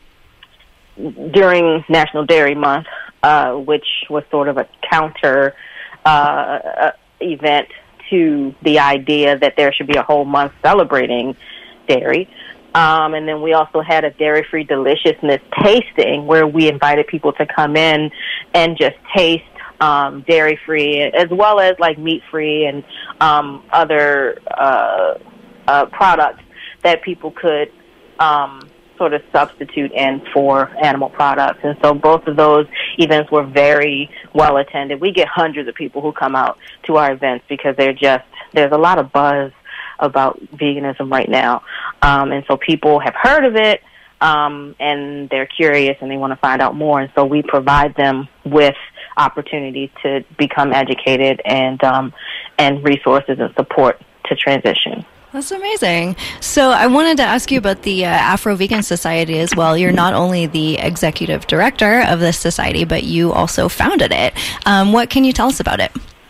during National Dairy Month, uh, which was sort of a counter uh, event to the idea that there should be a whole month celebrating dairy. Um, and then we also had a dairy-free deliciousness tasting where we invited people to come in and just taste um, dairy-free, as well as like meat-free and um, other uh, uh, products that people could um, sort of substitute in for animal products. And so both of those events were very well attended. We get hundreds of people who come out to our events because they're just, there's a lot of buzz about veganism right now. Um, and so people have heard of it, um, and they're curious and they want to find out more. And so we provide them with opportunities to become educated and um, and resources and support to transition. That's amazing. So I wanted to ask you about the uh, Afro-Vegan Society as well. You're not only the executive director of this society, but you also founded it. Um, what can you tell us about it?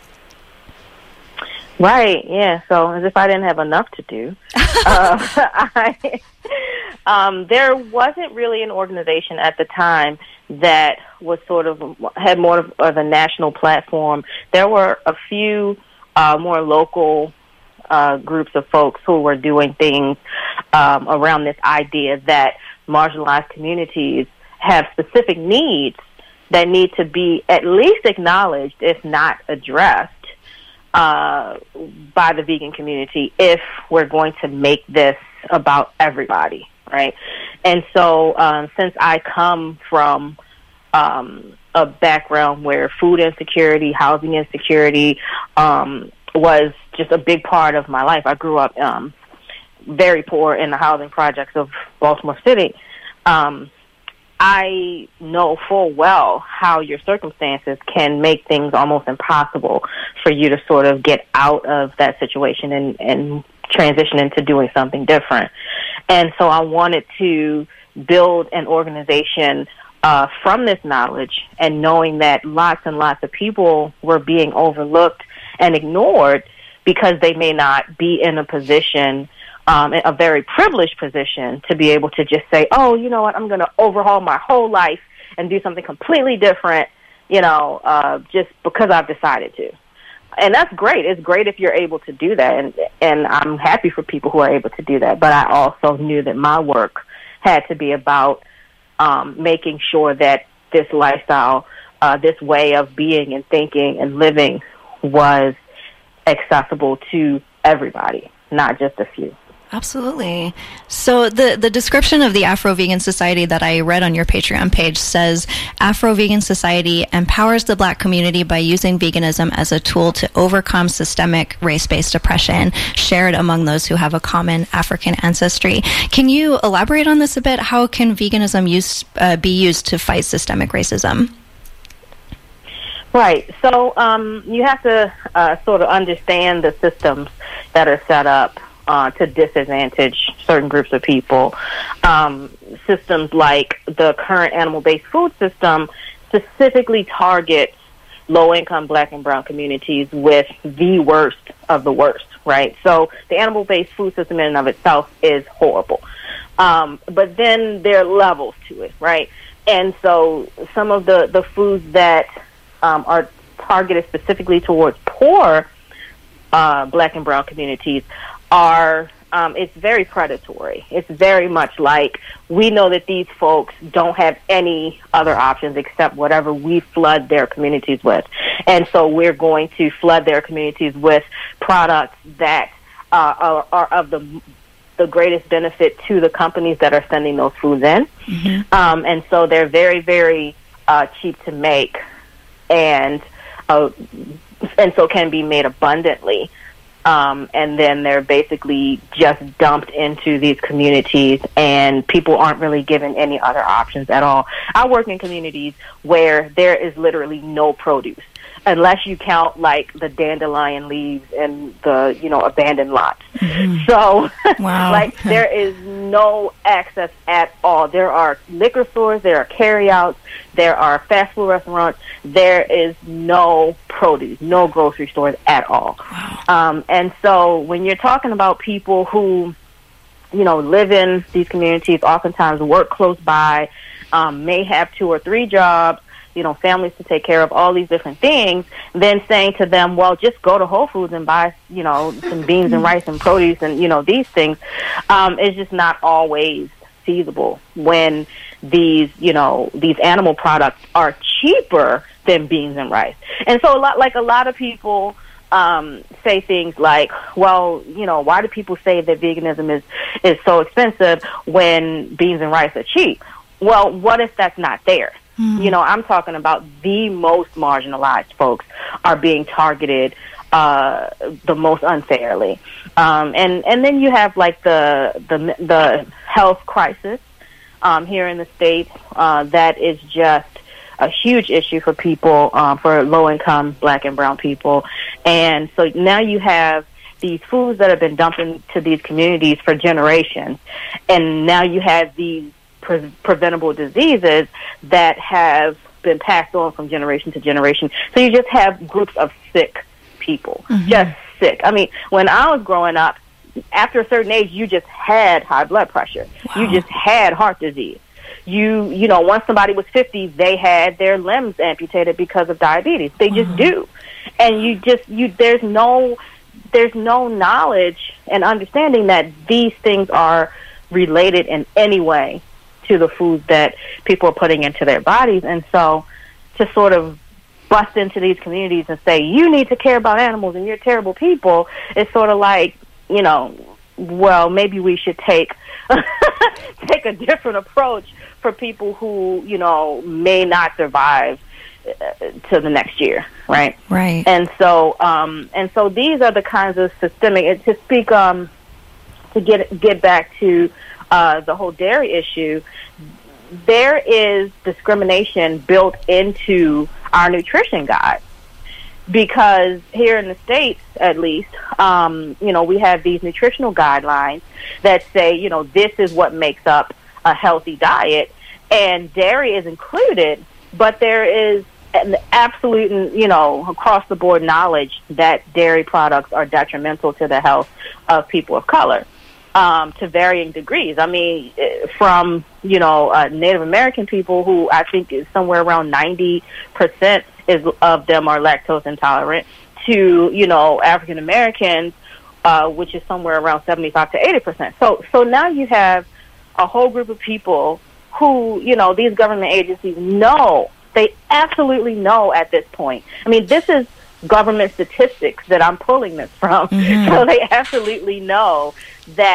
Right, yeah. So as if I didn't have enough to do. uh, I, um, there wasn't really an organization at the time that was sort of, had more of, of a national platform. There were a few uh, more local uh, groups of folks who were doing things um, around this idea that marginalized communities have specific needs that need to be at least acknowledged, if not addressed, Uh, by the vegan community if we're going to make this about everybody, right? And so um, since I come from um, a background where food insecurity, housing insecurity um, was just a big part of my life. I grew up um, very poor in the housing projects of Baltimore City. Um, I know full well how your circumstances can make things almost impossible for you to sort of get out of that situation and, and transition into doing something different. And so I wanted to build an organization uh, from this knowledge and knowing that lots and lots of people were being overlooked and ignored because they may not be in a position Um, a very privileged position to be able to just say, oh, you know what, I'm going to overhaul my whole life and do something completely different, you know, uh, just because I've decided to. And that's great. It's great if you're able to do that, and, and I'm happy for people who are able to do that. But I also knew that my work had to be about um, making sure that this lifestyle, uh, this way of being and thinking and living was accessible to everybody, not just a few. Absolutely. So the, the description of the Afro-Vegan Society that I read on your Patreon page says, Afro-Vegan Society empowers the Black community by using veganism as a tool to overcome systemic race-based oppression shared among those who have a common African ancestry. Can you elaborate on this a bit? How can veganism use, uh, be used to fight systemic racism? Right. So um, you have to uh, sort of understand the systems that are set up Uh, to disadvantage certain groups of people. Um, systems like the current animal-based food system specifically targets low-income Black and brown communities with the worst of the worst, right? So the animal-based food system in and of itself is horrible. Um, but then there are levels to it, right? And so some of the, the foods that um, are targeted specifically towards poor uh, Black and brown communities are, um, it's very predatory. It's very much like, we know that these folks don't have any other options except whatever we flood their communities with. And so we're going to flood their communities with products that uh, are, are of the the greatest benefit to the companies that are sending those foods in. Mm-hmm. Um, and so they're very, very uh, cheap to make, and uh, and so can be made abundantly. Um, and then they're basically just dumped into these communities, and people aren't really given any other options at all. I work in communities where there is literally no produce, unless you count like the dandelion leaves and the, you know, abandoned lots. Mm-hmm. So, wow. like, there is no access at all. There are liquor stores, there are carryouts, there are fast food restaurants. There is no produce, no grocery stores at all. Wow. Um, and so when you're talking about people who, you know, live in these communities, oftentimes work close by, um, may have two or three jobs, you know, families to take care of, all these different things, then saying to them, well, just go to Whole Foods and buy, you know, some beans and rice and produce and, you know, these things, um, is just not always feasible when these, you know, these animal products are cheaper than beans and rice. And so a lot, like a lot of people um, say things like, well, you know, why do people say that veganism is, is so expensive when beans and rice are cheap? Well, what if that's not there? Mm. You know, I'm talking about the most marginalized folks are being targeted uh, the most unfairly. Um, and, and then you have like the, the, the health crisis um, here in the States uh, that is just a huge issue for people, uh, for low-income Black and brown people. And so now you have these foods that have been dumped into these communities for generations, and now you have these pre- preventable diseases that have been passed on from generation to generation. So you just have groups of sick people, mm-hmm. just sick. I mean, when I was growing up, after a certain age, you just had high blood pressure. Wow. You just had heart disease. You, you know, once somebody was fifty, they had their limbs amputated because of diabetes. They just mm-hmm. do. And you just, you, there's no, there's no knowledge and understanding that these things are related in any way to the foods that people are putting into their bodies. And so to sort of bust into these communities and say, you need to care about animals and you're terrible people, it's sort of like, you know, well, maybe we should take take a different approach for people who, you know, may not survive uh, to the next year, right? Right. And so, um, and so these are the kinds of systemic. To speak, um, to get get back to uh, the whole dairy issue, there is discrimination built into our nutrition guide. Because here in the States, at least, um, you know, we have these nutritional guidelines that say, you know, this is what makes up a healthy diet, and dairy is included, but there is an absolute, you know, across-the-board knowledge that dairy products are detrimental to the health of people of color um, to varying degrees. I mean, from, you know, uh, Native American people who I think is somewhere around ninety percent is of them are lactose intolerant, to, you know, African Americans, uh, which is somewhere around seventy-five to eighty percent. So, so now you have a whole group of people who, you know, these government agencies know, they absolutely know at this point. I mean, this is government statistics that I'm pulling this from. Mm-hmm. So they absolutely know that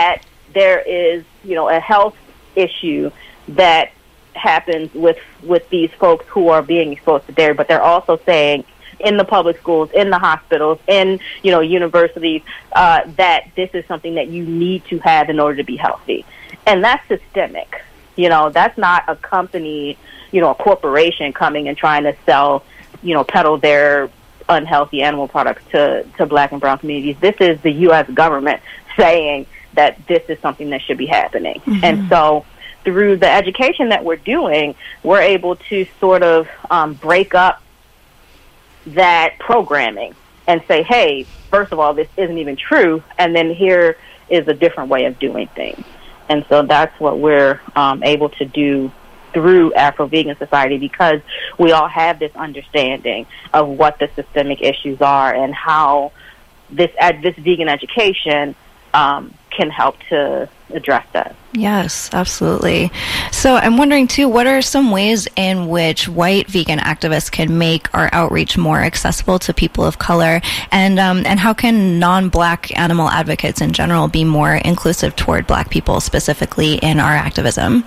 there is, you know, a health issue that happens with with these folks who are being exposed to dairy, but they're also saying in the public schools, in the hospitals, in, you know, universities, uh, that this is something that you need to have in order to be healthy. And that's systemic. You know, that's not a company, you know, a corporation coming and trying to sell, you know, peddle their unhealthy animal products to, to black and brown communities. This is the U S government saying that this is something that should be happening. Mm-hmm. And so through the education that we're doing, we're able to sort of um, break up that programming and say, hey, first of all, this isn't even true, and then here is a different way of doing things. And so that's what we're um, able to do through Afro-Vegan Society, because we all have this understanding of what the systemic issues are and how this uh, this vegan education um, can help to address that. Yes, absolutely. So I'm wondering, too, what are some ways in which white vegan activists can make our outreach more accessible to people of color? And um, and how can non-black animal advocates in general be more inclusive toward black people, specifically in our activism?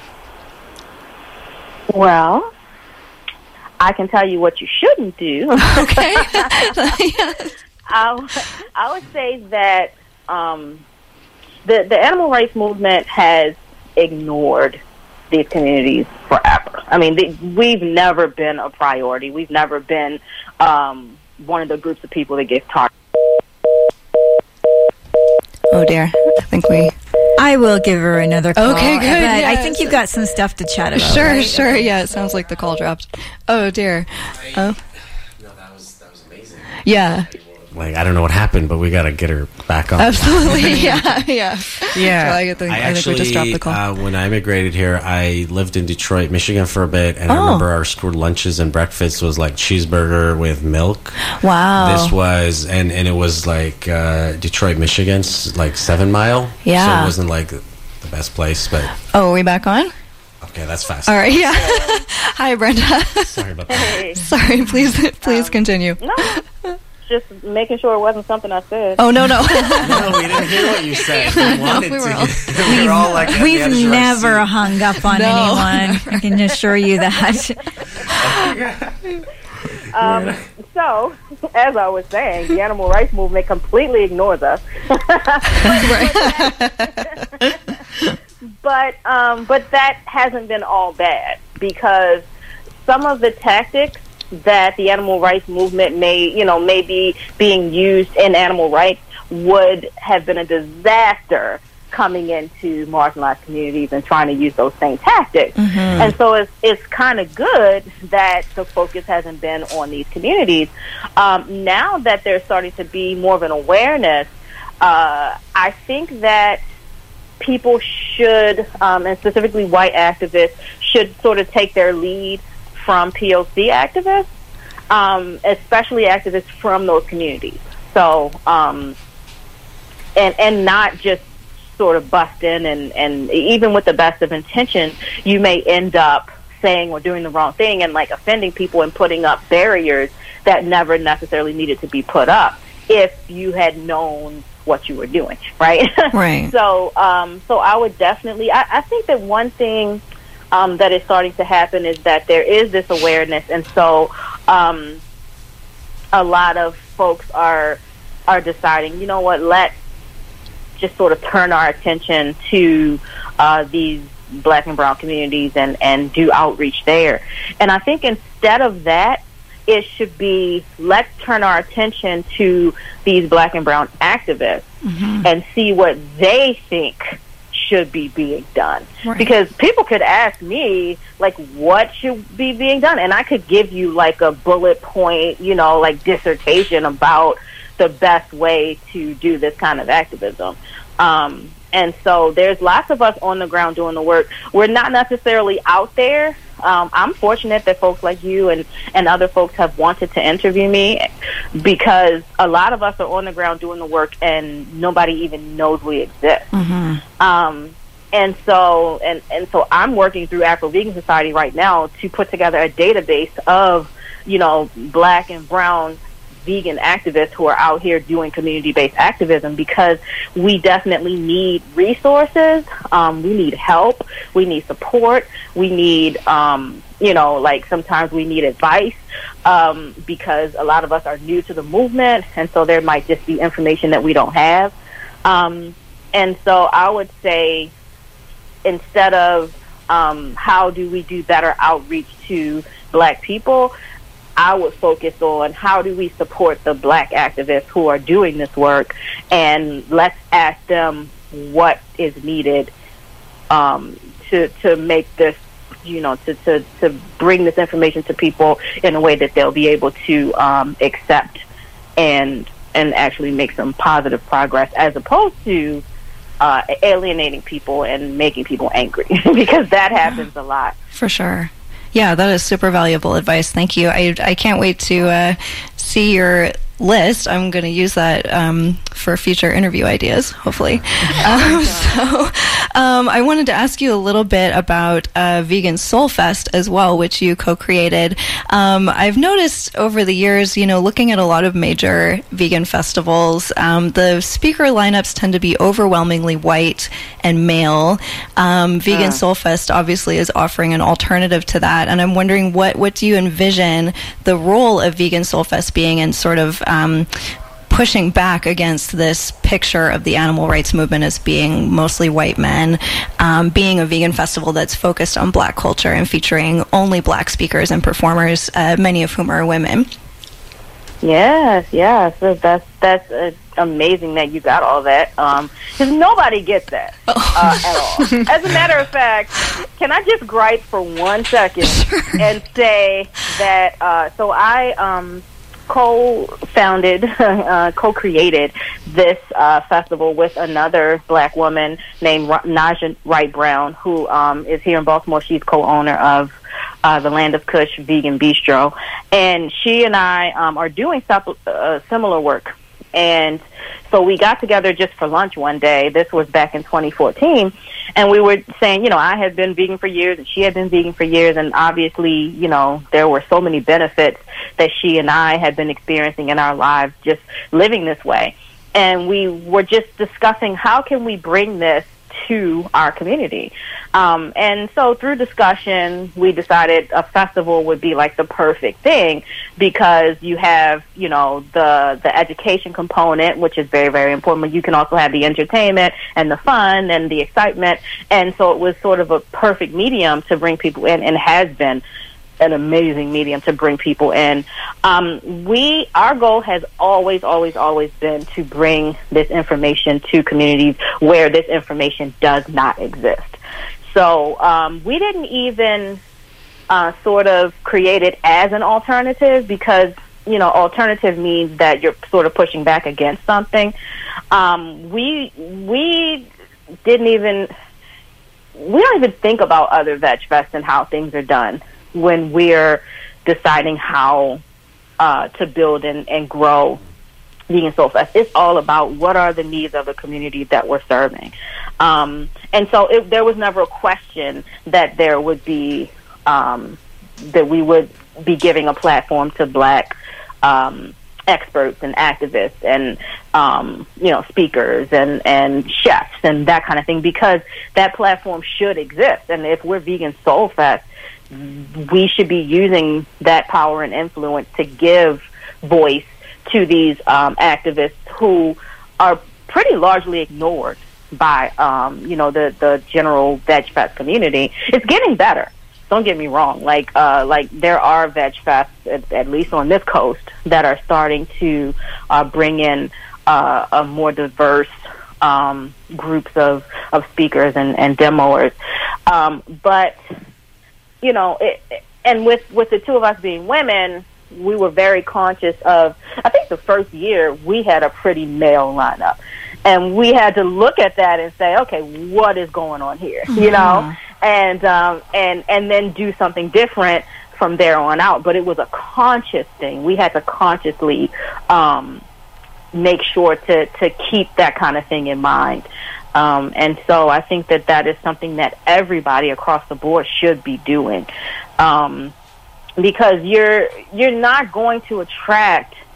Well, I can tell you what you shouldn't do. Okay. I, I would say that um, the the animal rights movement has ignored these communities forever. I mean, they, we've never been a priority. We've never been um, one of the groups of people that get targeted. Oh dear, I think we... I will give her another call. Okay, good. But Yeah. I think you've got some stuff to chat about. Sure, right? sure. Yeah, it sounds like the call dropped. Oh dear. Oh. No, that was that was amazing. Yeah. Like, I don't know what happened, but we got to get her back on. Absolutely. Yeah. Yeah. Yeah. So I, think, I I actually, think we just dropped the call. Uh, when I immigrated here, I lived in Detroit, Michigan for a bit, and Oh. I remember our school lunches and breakfast was like cheeseburger with milk. Wow. This was, and, and it was like uh, Detroit, Michigan, s- like seven mile. Yeah. So it wasn't like the best place, but Oh, are we back on? okay, that's fast. All right. Yeah. Hi, Brenda. Sorry about that. Hey, Sorry. Please, please Um, continue. no, just making sure it wasn't something I said. Oh no, no. No, we didn't hear what you said. We wanted we were to. all- we were all like, at the edge We've of our never seat. hung up on No. anyone. I can assure you that. Um, so, as I was saying, the animal rights movement completely ignores us. but um, but that hasn't been all bad, because some of the tactics that the animal rights movement may, you know, may be being used in animal rights would have been a disaster coming into marginalized communities and trying to use those same tactics. Mm-hmm. And so it's it's kind of good that the focus hasn't been on these communities. Um, now that there's starting to be more of an awareness, uh, I think that people should, um, and specifically white activists, should sort of take their lead from P O C activists, um, especially activists from those communities. So, um, and and not just sort of bust in, and, and even with the best of intentions, you may end up saying or doing the wrong thing and like offending people and putting up barriers that never necessarily needed to be put up if you had known what you were doing, right? Right. So, um, so I would definitely, I, I think that one thing um, that is starting to happen is that there is this awareness, and so um, a lot of folks are are deciding, you know what, let's just sort of turn our attention to uh, these black and brown communities and, and do outreach there. And I think instead of that, it should be, let's turn our attention to these black and brown activists Mm-hmm. and see what they think should be being done. Right. Because people could ask me, like, what should be being done? And I could give you, like, a bullet point, you know, like, dissertation about the best way to do this kind of activism. Um, and so there's lots of us on the ground doing the work. We're not necessarily out there. Um, I'm fortunate that folks like you and, and other folks have wanted to interview me, because a lot of us are on the ground doing the work and nobody even knows we exist. Mm-hmm. Um, and so and, and so I'm working through Afro-Vegan Society right now to put together a database of, you know, black and brown vegan activists who are out here doing community-based activism, because we definitely need resources, um, we need help, we need support, we need, um, you know, like sometimes we need advice, um, because a lot of us are new to the movement, and so there might just be information that we don't have. Um, and so I would say, instead of um, how do we do better outreach to Black people, I would focus on how do we support the Black activists who are doing this work, and let's ask them what is needed um, to to make this, you know, to, to, to bring this information to people in a way that they'll be able to um, accept and and actually make some positive progress, as opposed to uh, alienating people and making people angry, because that happens a lot. For sure. Yeah, that is super valuable advice. Thank you. I, I can't wait to uh, see your list. I'm going to use that um, for future interview ideas, hopefully. Um, so um, I wanted to ask you a little bit about uh, Vegan Soul Fest as well, which you co-created. Um, I've noticed over the years, you know, looking at a lot of major vegan festivals, um, the speaker lineups tend to be overwhelmingly white and male. Um, Vegan uh. Soul Fest obviously is offering an alternative to that, and I'm wondering what, what do you envision the role of Vegan Soul Fest being in sort of Um, pushing back against this picture of the animal rights movement as being mostly white men, um, being a vegan festival that's focused on Black culture and featuring only Black speakers and performers, uh, many of whom are women. Yes, yes, so that's that's uh, amazing that you got all that, because um, nobody gets that uh, at all. As a matter of fact, can I just gripe for one second sure. and say that? Uh, so I. Um, co-founded, uh, co-created this uh, festival with another Black woman named Naja Wright Brown, who um, is here in Baltimore. She's co-owner of uh, the Land of Kush Vegan Bistro, and she and I um, are doing stuff, uh, similar work. And so we got together just for lunch one day. This was back in twenty fourteen. And we were saying, you know, I had been vegan for years and she had been vegan for years. And obviously, you know, there were so many benefits that she and I had been experiencing in our lives just living this way. And we were just discussing, how can we bring this to our community? Um, and so through discussion, we decided a festival would be like the perfect thing, because you have, you know, the the education component, which is very, very important, but you can also have the entertainment and the fun and the excitement. And so it was sort of a perfect medium to bring people in, and has been an amazing medium to bring people in. Um, we, our goal has always, always, always been to bring this information to communities where this information does not exist. So um, we didn't even uh, sort of create it as an alternative, because, you know, alternative means that you're sort of pushing back against something. Um, we we didn't even, we don't even think about other veg fests and how things are done when we're deciding how uh, to build and, and grow Vegan Soul Fest. It's all about what are the needs of the community that we're serving. Um, and so it, there was never a question that there would be, um, that we would be giving a platform to Black um, experts and activists and, um, you know, speakers and, and chefs and that kind of thing, because that platform should exist. And if we're Vegan Soul Fest, we should be using that power and influence to give voice to these um, activists who are pretty largely ignored by, um, you know, the, the general Veg Fest community. It's getting better. Don't get me wrong. Like, uh, like there are Veg Fests, at, at least on this coast, that are starting to uh, bring in uh, a more diverse um, groups of, of speakers and, and demoers. Um, but you know, it, and with, with the two of us being women, we were very conscious of, I think the first year we had a pretty male lineup. And we had to look at that and say, okay, what is going on here? Mm-hmm. You know? And, um, and, and then do something different from there on out. But it was a conscious thing. We had to consciously um, make sure to, to keep that kind of thing in mind. Um, and so I think that that is something that everybody across the board should be doing, um, because you're you're not going to attract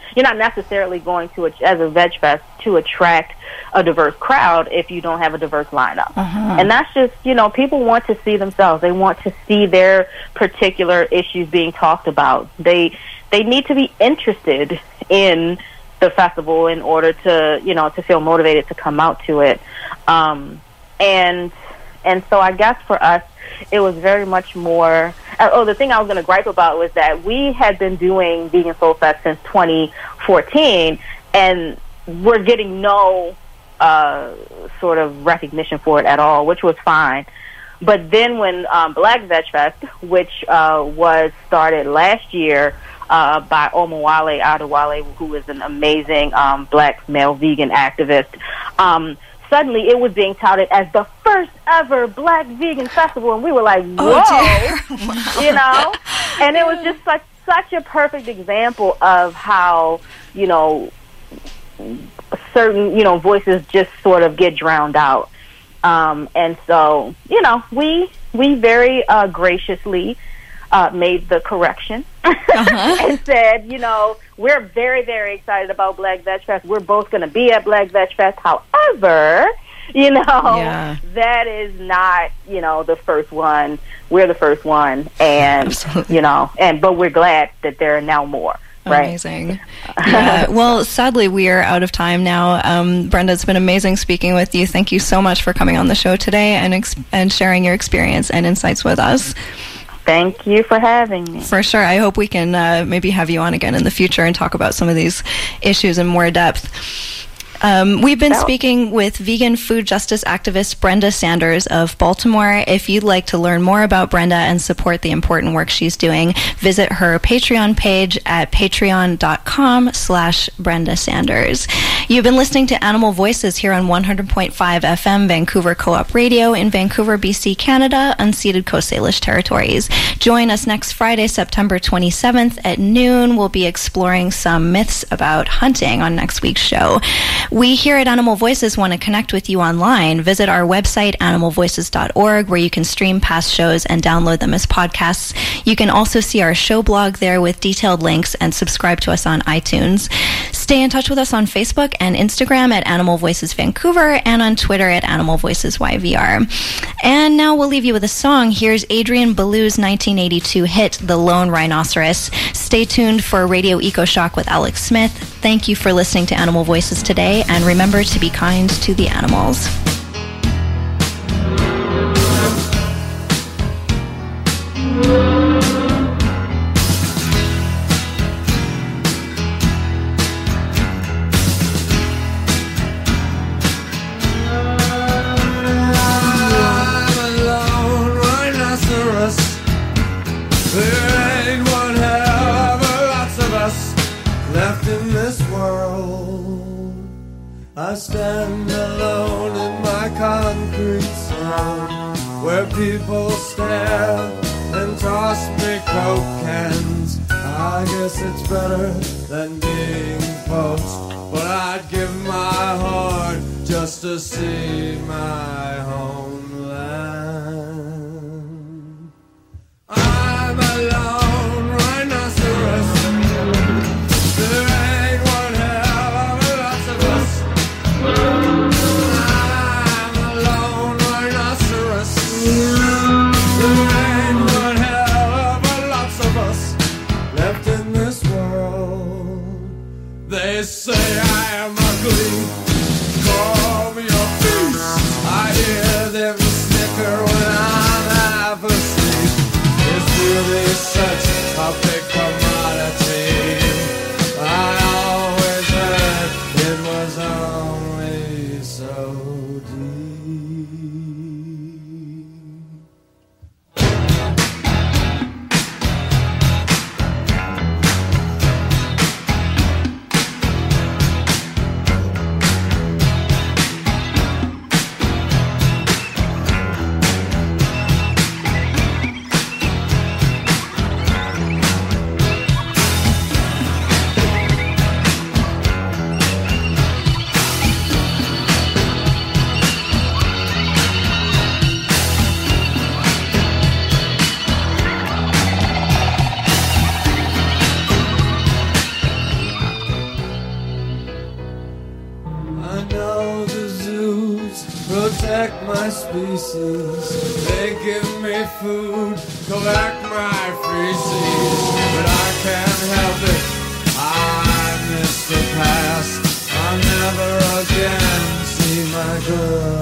you're not necessarily going to, as a Veg Fest, to attract a diverse crowd if you don't have a diverse lineup. Uh-huh. And that's just, you know, people want to see themselves. They want to see their particular issues being talked about. They they need to be interested in the festival in order to, you know, to feel motivated to come out to it. Um, and and so I guess for us, it was very much more... Uh, oh, the thing I was going to gripe about was that we had been doing Vegan Soul Fest since twenty fourteen, and we're getting no uh, sort of recognition for it at all, which was fine. But then when um, Black Veg Fest, which uh, was started last year uh, by Omowale Adewale, who is an amazing um, black male vegan activist, um, suddenly it was being touted as the first ever black vegan festival, and we were like, whoa, oh, wow. You know? And it was just such, such a perfect example of how, you know, certain, you know, voices just sort of get drowned out. Um, and so, you know, we we very uh, graciously uh, made the correction uh-huh. and said, you know, we're very, very excited about Black Veg Fest. We're both going to be at Black Veg Fest. However, you know, yeah. that is not, you know, the first one. We're the first one. And, Absolutely. you know, and but we're glad that there are now more. Right. Amazing. Yeah. Well, sadly, we are out of time now. Um, Brenda, it's been amazing speaking with you. Thank you so much for coming on the show today and ex- and sharing your experience and insights with us. Thank you for having me. For sure. I hope we can uh, maybe have you on again in the future and talk about some of these issues in more depth. Um, we've been speaking with vegan food justice activist Brenda Sanders of Baltimore. If you'd like to learn more about Brenda and support the important work she's doing, visit her Patreon page at patreon.com slash Brenda Sanders. You've been listening to Animal Voices here on one hundred point five F M Vancouver Co-op Radio in Vancouver, B C, Canada, unceded Coast Salish territories. Join us next Friday, September twenty-seventh at noon. We'll be exploring some myths about hunting on next week's show. We here at Animal Voices want to connect with you online. Visit our website, animal voices dot org, where you can stream past shows and download them as podcasts. You can also see our show blog there with detailed links and subscribe to us on iTunes. Stay in touch with us on Facebook and Instagram at Animal Voices Vancouver and on Twitter at Animal Voices Y V R. And now we'll leave you with a song. Here's Adrian Ballou's nineteen eighty-two hit, The Lone Rhinoceros. Stay tuned for Radio Eco Shock with Alex Smith. Thank you for listening to Animal Voices today, and remember to be kind to the animals. I stand alone in my concrete zone, where people stare and toss me coke cans. I guess it's better than being poached, but I'd give my heart just to see my homeland. I'm a lone rhinoceros. There ain't one hell of a lot of us. I'm a lone rhinoceros. There ain't one hell of a lot of us left in this world. They say I am ugly, call me a beast. I hear them snicker when I'm half asleep. It's really such a big commodity. I always heard it was only so protect my species. They give me food, collect my feces, but I can't help it. I miss the past. I'll never again see my girl.